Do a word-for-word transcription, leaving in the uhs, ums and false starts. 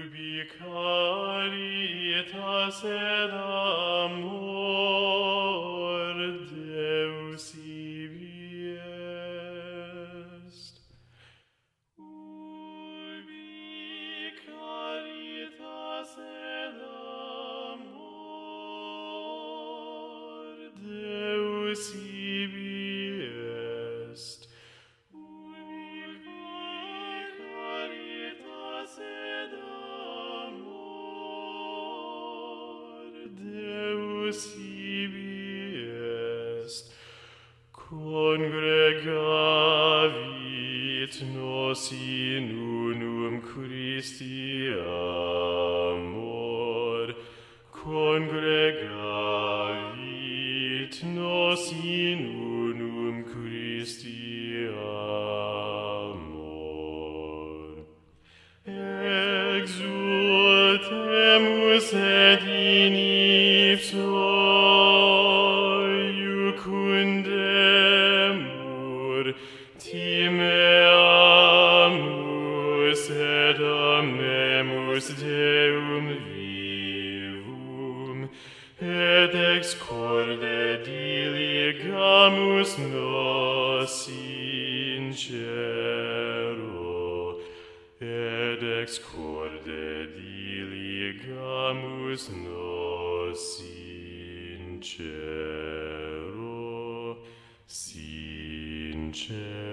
Urbi caritas et amor Deus ibi est. Urbi caritas et amor Deus ibi est. Deus ibi est, congregavit nos in unum Christi amor, congregavit nos in unum Christi amor. Exultemus et in ipso iucundemur, timeamus et amnemus Deum vivum, et ex corde diligamus nos in cielo, et ex corde diligamus nos in cielo, in cielo.